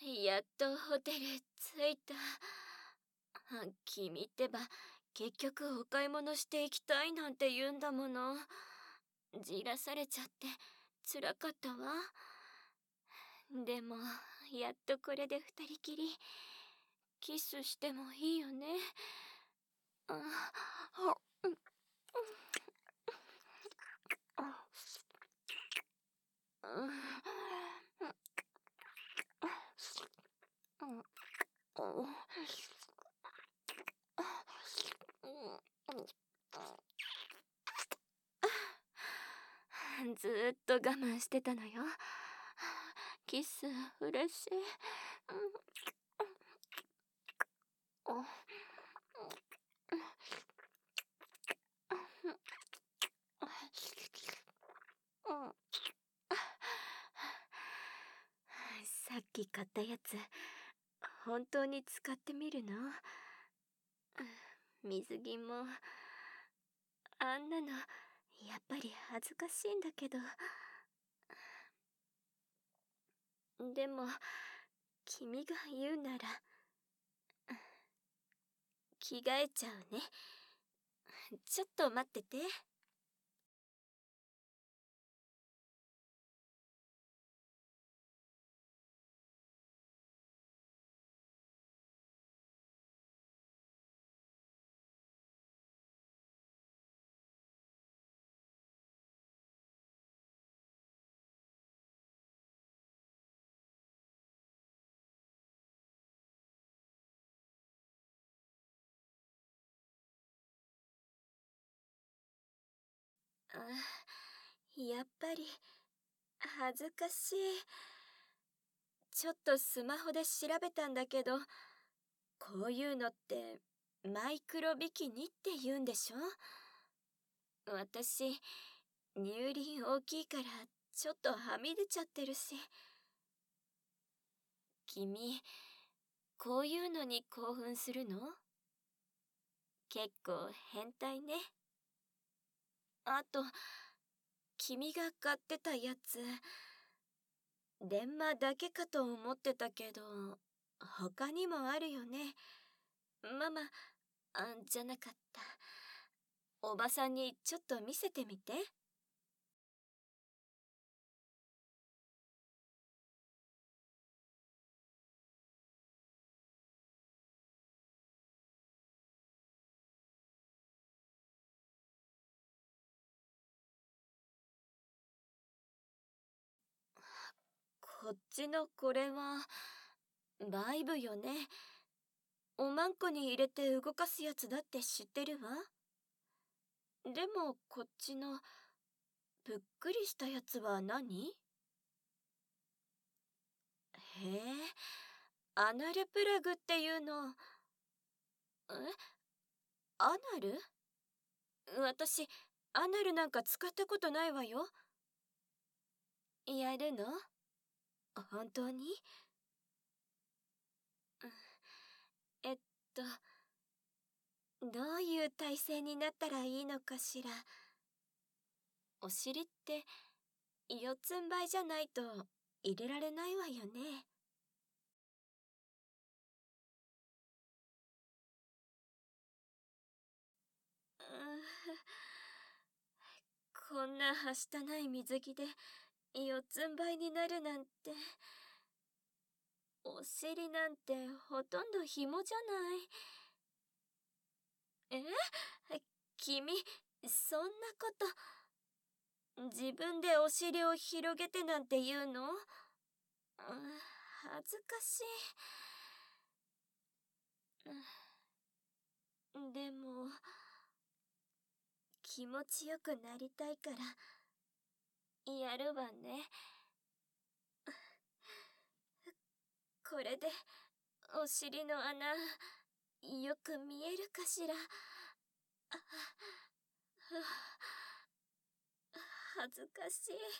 やっとホテル着いた。君ってば、結局お買い物していきたいなんて言うんだもの。じらされちゃってつらかったわ。でも、やっとこれで二人きり。キスしてもいいよね。ああずーっと我慢してたのよ。キス嬉しい。さっき買ったやつ、本当に使ってみるの？水着も、あんなの、やっぱり恥ずかしいんだけど。でも、君が言うなら、着替えちゃうね。ちょっと待ってて。やっぱり、恥ずかしい。ちょっとスマホで調べたんだけど、こういうのってマイクロビキニって言うんでしょ？私、乳輪大きいからちょっとはみ出ちゃってるし。君、こういうのに興奮するの？結構変態ね。あと、君が買ってたやつ、電話だけかと思ってたけど、他にもあるよね。ママ、じゃなかった。おばさんにちょっと見せてみて。こっちのこれは、バイブよね。おまんこに入れて動かすやつだって知ってるわ。でもこっちの、ぷっくりしたやつは何？へえ、アナルプラグっていうの。アナル？私、アナルなんか使ったことないわよ。やるの？本当に？えっと、どういう体勢になったらいいのかしら。お尻って四つん這いじゃないと入れられないわよね。こんなはしたない水着で四つん這いになるなんて。お尻なんてほとんど紐じゃない。君、そんなこと、自分でお尻を広げてなんて言うの？恥ずかしい。でも、気持ちよくなりたいから、やるわね。これで、お尻の穴、よく見えるかしら。恥ずかしい。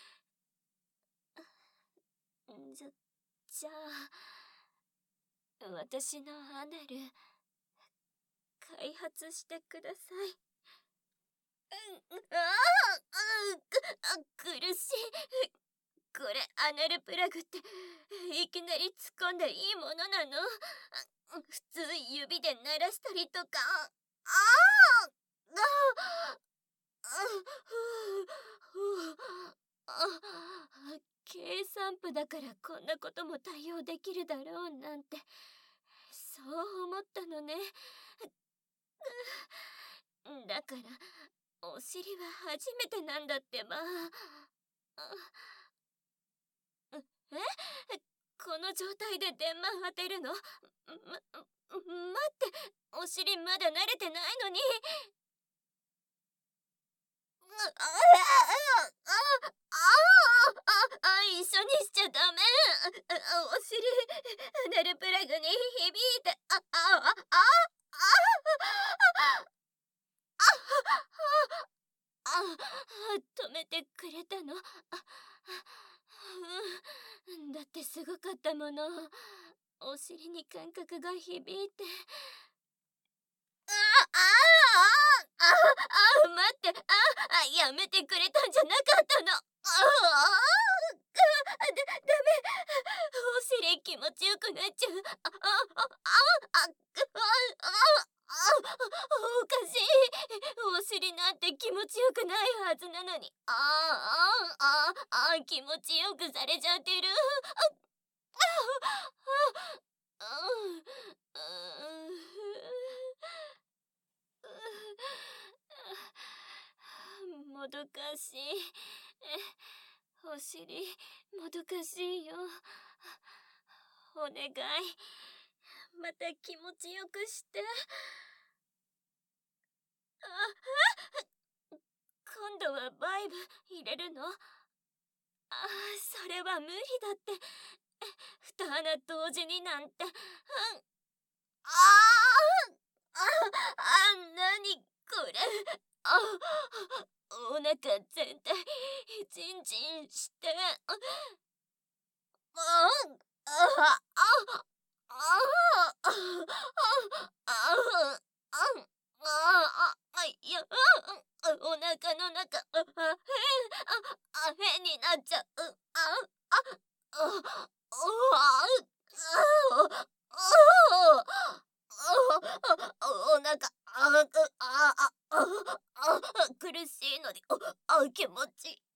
じゃあ、私のアナル、開発してください。苦しい。 これアナルプラグっていきなり突っ込んでいいものなの？普通指で鳴らしたりとか。ああ計算部だからこんなことも対応できるだろうなんて、そう思ったのね。だからお尻は初めてなんだってば。え、この状態で電話当てるの？待って、お尻まだ慣れてないのに。一緒にしちゃダメ。お尻、アナルプラグに響いて、止めてくれたの？だってすごかったもの。お尻に感覚が響いて。待って、やめてくれたんじゃなかったの。ダメ。お尻気持ちよくなっちゃう。おかしい。お尻なんて気持ちよくないはずなのに。気持ちよくされちゃってる。もどかしい。お尻、もどかしいよ。お願い。また気持ちよくして。今度はバイブ入れるの？それは無理だって。二穴同時になんて。なにこれ。お腹全体チンチンして。いや、お腹の中、変になっちゃう。お腹、苦しいのに、気持ちいい。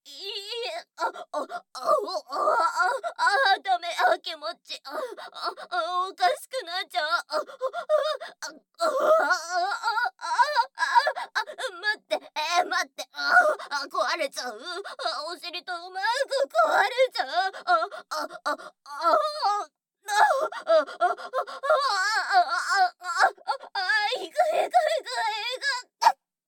ダメ、気持ち、おかしくなっちゃう。待って、壊れちゃう。お尻とうまく壊れちゃう。いくいくいくいく。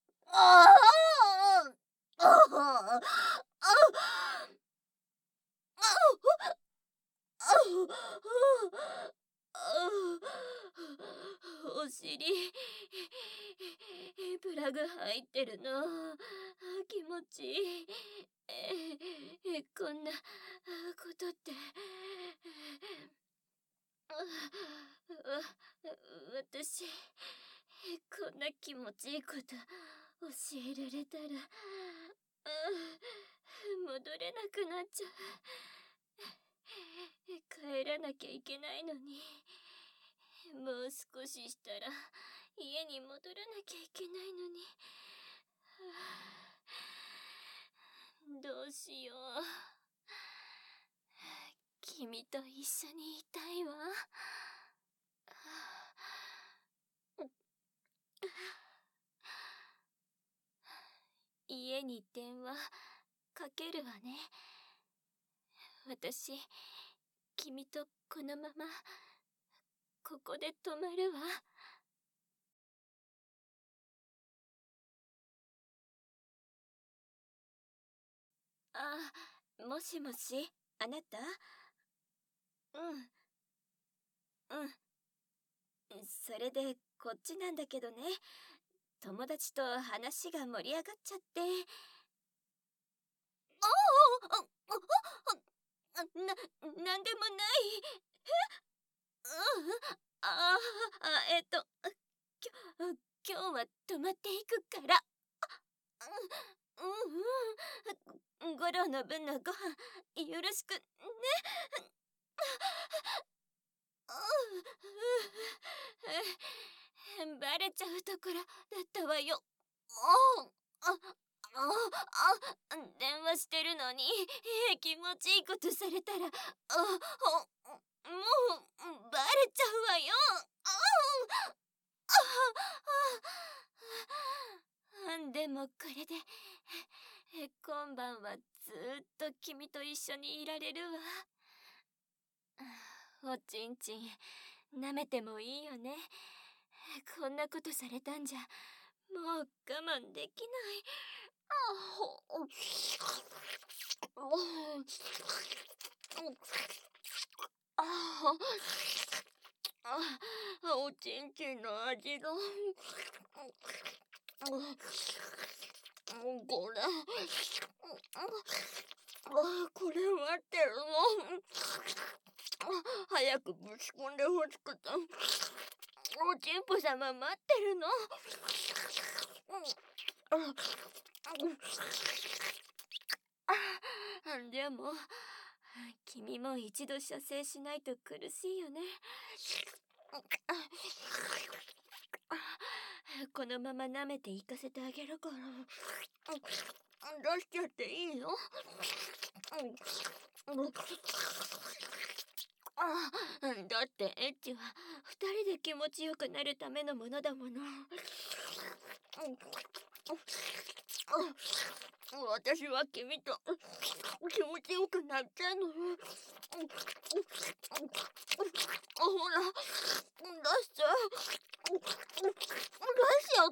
お尻、プラグ入ってるの。気持ちいい。こんなことって。私、こんな気持ちいいこと教えられたら、戻れなくなっちゃう。帰らなきゃいけないのに、もう少ししたら家に戻らなきゃいけないのに。どうしよう。君と一緒にいたいわ。家に電話かけるわね。私、君とこのままここで泊まるわ。もしもし、あなた？うん。それでこっちなんだけどね、友達と話が盛り上がっちゃって。なんでもない。あきょ今日は泊まっていくから。 五郎の分のご飯よろしくね。バレちゃうところだったわよ。電話してるのに気持ちいいことされたらもうバレちゃうわよ。でもこれで今晩はずっと君と一緒にいられるわ。おちんちん舐めてもいいよね。こんなことされたんじゃもう我慢できない。おちんちんの味がこれ待ってるの。早くぶち込んでほしくておちんぽ様待ってるの。でも君も一度射精しないと苦しいよね。このまま舐めて行かせてあげるから。出しちゃっていいよ。だってエッチは二人で気持ちよくなるためのものだもの。私は君と気持ちよくなっちゃうの。ほら、出しちゃう。出しちゃって。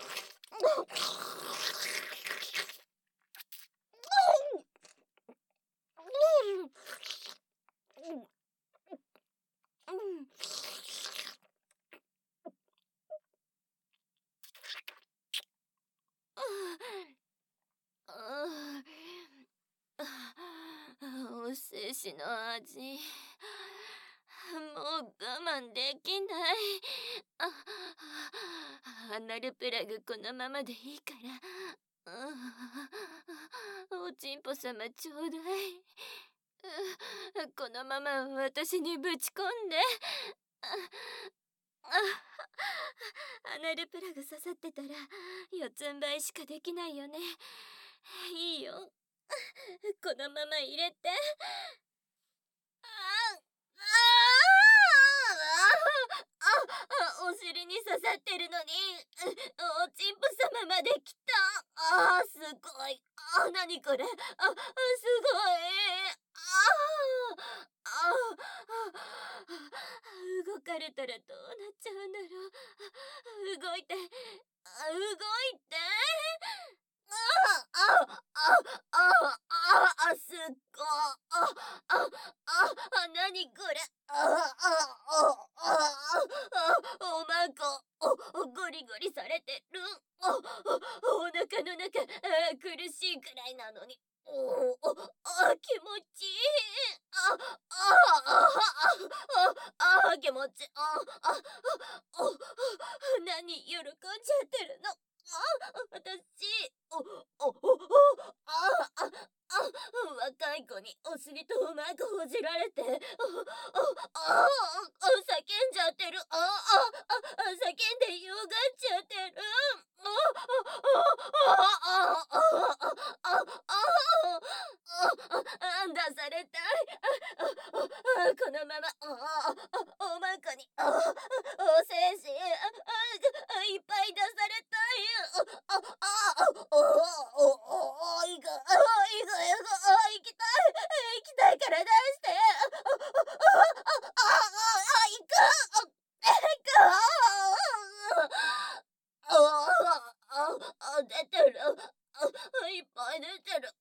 お精子の味もう我慢できない。アナルプラグこのままでいいから。おちんぽ様ちょうだい。このまま私にぶち込んで。アナルプラグ刺さってたら四つん這いしかできないよね。いいよ、このまま入れて。お尻に刺さってるのにおちんぽ様まで来た。すごい。何これ。すごい。動かれたらどうなっちゃうんだろう。動いて。すっご何これ。おまんこゴリゴリされてる。お腹の中苦しいくらいなのに気持ちいい。気持ち何喜んじゃってるの。私若い子にお尻とうまくほじられて叫んじゃってる。叫んでよがっちゃってる。出されたい。このままおまんこにお精子いっぱい出されたい。行きたい。行きたいから出して。行く。出てる。いっぱい出てる。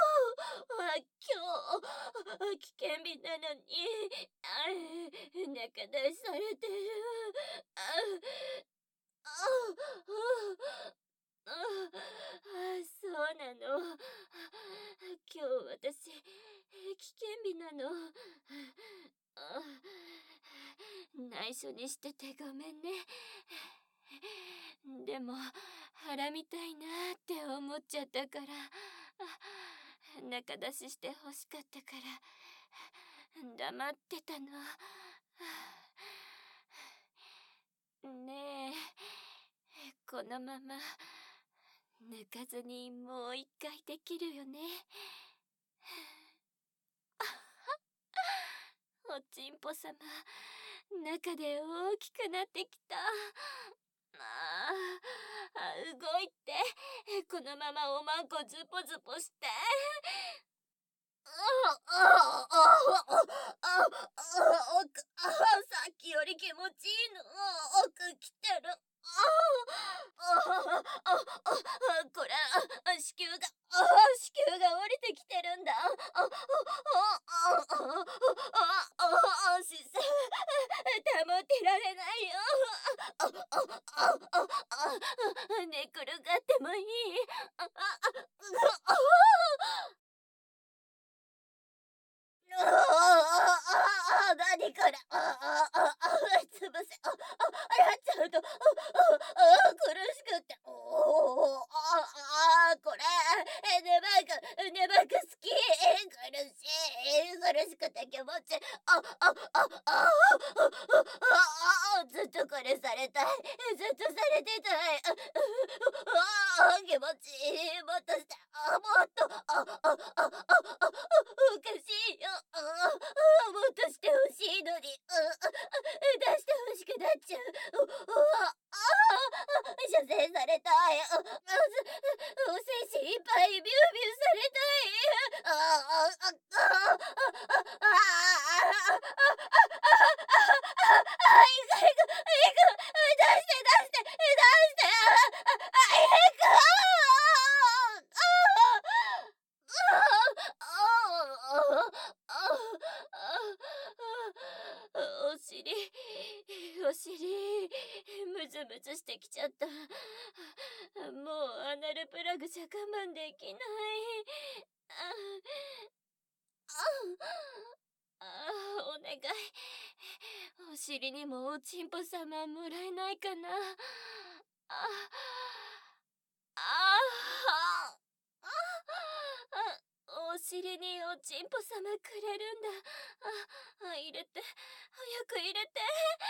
今日危険日なのに仲出しされてる。そうなの。今日私危険日なの。内緒にしててごめんね。でも腹みたいなって思っちゃったから仲出しして欲しかったから黙ってたの。ねえ、このまま抜かずにもう一回できるよね。おちんぽさま、中で大きくなってきた。動いて、このままおまんこズポズポして。さっきより気持ちいいの。奥来てる。これ、子宮が降りてきてるんだ。姿勢、保ってられないよ。寝転がってもいい？何これ。つぶせ。やっちゃうと、苦しくって。これ、ネバーク好き。苦しくて気持ち。ずっとこれされたい。ずっとされてたい。気持ちいい。もっとして。もっと。おかしいよ。もっとしてほしいのに。出してほしくなっちゃう。射精されたい。お精子いっぱいビュービューされたい。お尻、ムズムズしてきちゃった。もうアナルプラグじゃ我慢できない。お願い。お尻にもおちんぽ様もらえないかな。お尻におちんぽ様くれるんだ。入れて、早く入れて。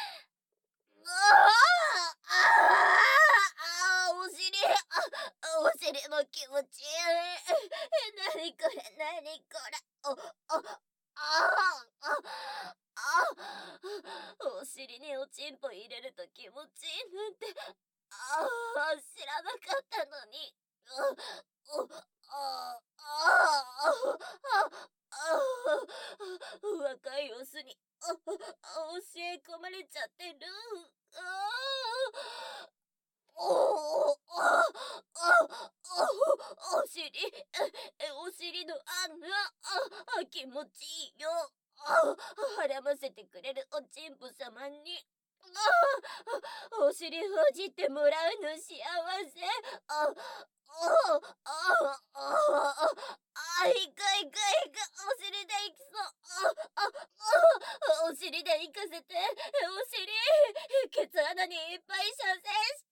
お尻も気持ちいい。なにこれ、なにこれ。お尻におちんぽ入れると気持ちいいなんて、知らなかったのに。若いオスに教え込まれちゃってる。お尻、お尻の気持ちいいよ。払ませてくれるおちんぽ様に。お尻ほじってもらうの幸せ。いかいかいか。お尻で行きそう。お尻で行かせて。お尻、ケツ穴にいっぱい射精して。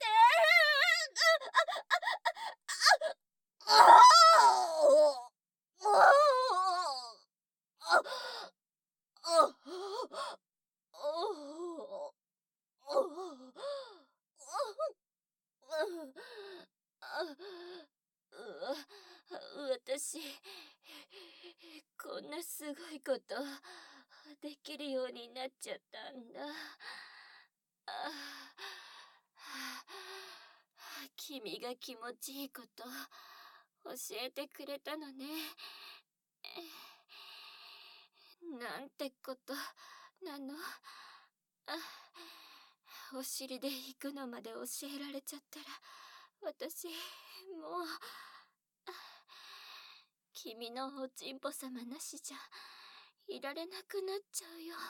私、こんなすごいことできるようになっちゃったんだ。君が気持ちいいこと教えてくれたのね。なんてことなの。お尻で行くのまで教えられちゃったら、私もう君のおちんぽ様なしじゃいられなくなっちゃうよ。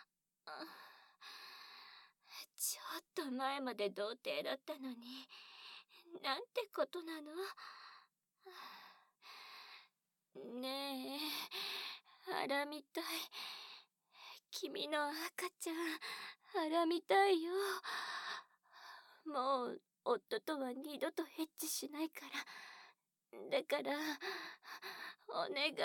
ちょっと前まで童貞だったのに、なんてことなの。ねえ、あらみたい。君の赤ちゃん、あらみたいよ。もう夫とは二度とエッチしないからだから、お願い。